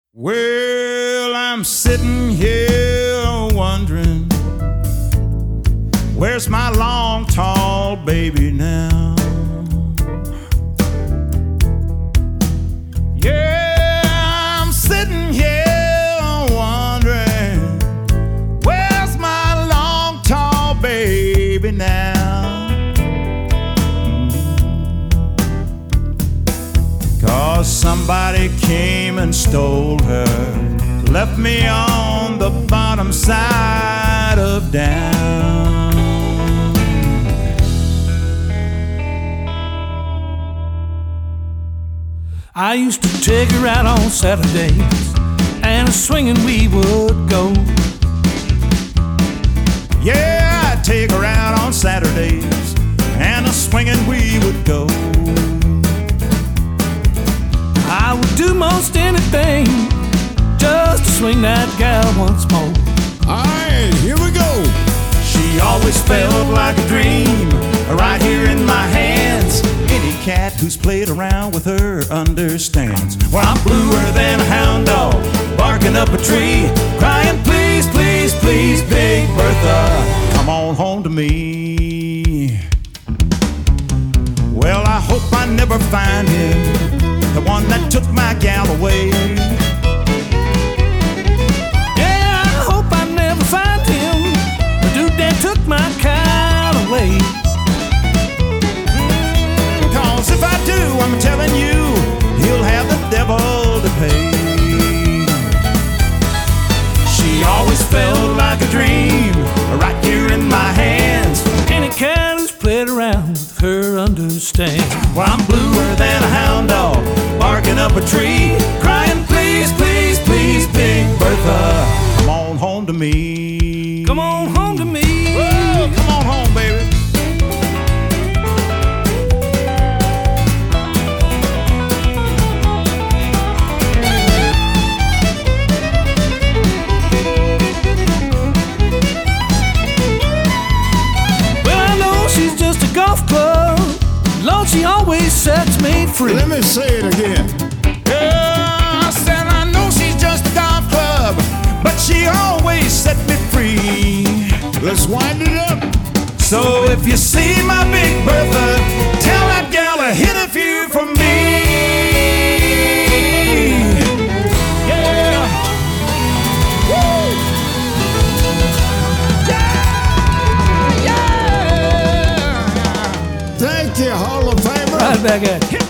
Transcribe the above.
Well, I'm sitting here wondering, where's my long, tall baby now? Yeah, I'm sitting here wondering, where's my long, tall baby now? 'Cause somebody came and stole her, left me on the bottom side of down. I used to take her out on Saturdays, and a swinging we would go. Yeah, I'd take her out on Saturdays, and a swinging we would go. I would do most anything just to swing that gal once more. Alright, here we go. She always felt like a dream, right here in my hands. Any cat who's played around with her understands. Well, I'm bluer than a hound dog, barking up a tree, crying, please, please, please, Big Bertha, come on home to me. Well, I hope I never find him, the one that took my gal away. Yeah, I hope I never find him, the dude that took my cow away. 'Cause if I do, I'm telling you, he'll have the devil to pay. She always felt like a dream, right here in my hands. Any cat who's played around with her understands. Well, I'm bluer than a hound dog, barking up a tree, crying, please, please, please, Big Bertha, come on home to me. Come on home to me. Whoa, come on home, baby. Well, I know she's just a golf club, Lord, she always sets me free. Let me say it again. Yeah, I said I know she's just a golf club, but she always set me free. Let's wind it up. So if you see my Big Bertha, tell that gal to hit a few from me. Yeah. Woo. Yeah, yeah. Thank you, Hall of Famer. Right back at you. Hit